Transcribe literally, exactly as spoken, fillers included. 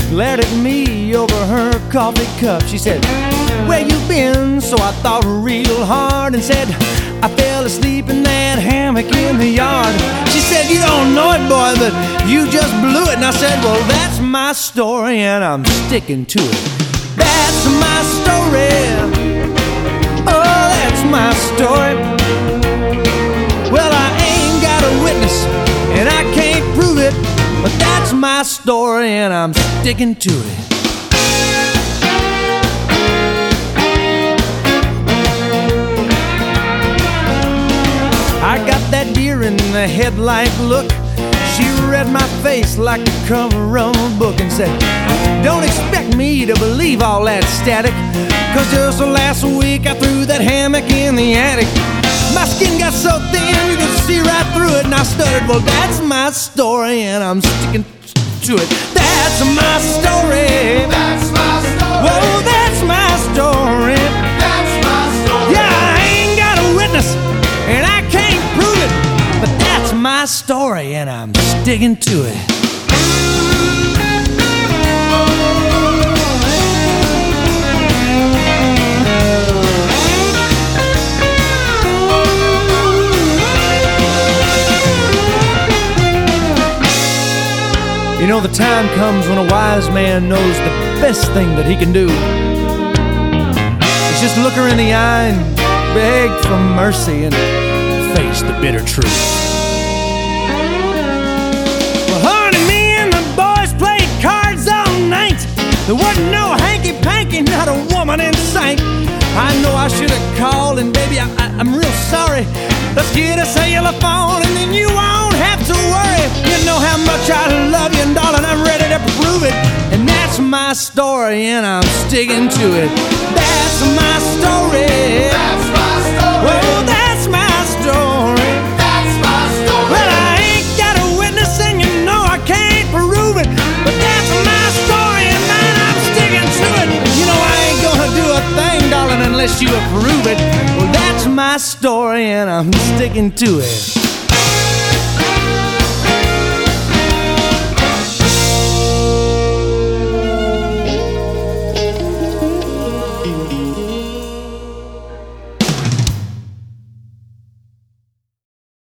glared at me over her coffee cup. She said, "Where you been?" So I thought real hard and said, "I fell asleep in that hammock in the yard." She said, "You don't know it, boy, but you just blew it." And I said, "Well, that's my story and I'm sticking to it. That's my story. Oh, that's my story. Well, I ain't got a witness and I can't prove it, but that's my story and I'm sticking to it." I got that deer in the headlight look. She read my face like the cover of a book and said, "Don't expect me to believe all that static, 'cause just last week I threw that hammock in the attic. My skin got so thin you could see right through it." And I stuttered, "Well, that's my story and I'm sticking to it. That's my story. That's my story. Whoa, that's my story. That's my story. Yeah, I ain't got a witness and I can't prove it, but that's my story and I'm sticking to it." You know, the time comes when a wise man knows the best thing that he can do is just look her in the eye and beg for mercy and face the bitter truth. Well, honey, me and the boys played cards all night. There wasn't no hanky-panky, not a woman in sight. I know I should have called, and baby, I, I, I'm real sorry. Let's get a cellular phone and then you won't have to worry. You know how much I love you, and darling, I'm ready to prove it. And that's my story and I'm sticking to it. That's my story. That's my story. Oh, that's my story. That's my story. Well, I ain't got a witness and you know I can't prove it, but that's my story and man, I'm sticking to it. You know I ain't gonna do a thing, darling, unless you approve it. Well, that's my story and I'm sticking to it.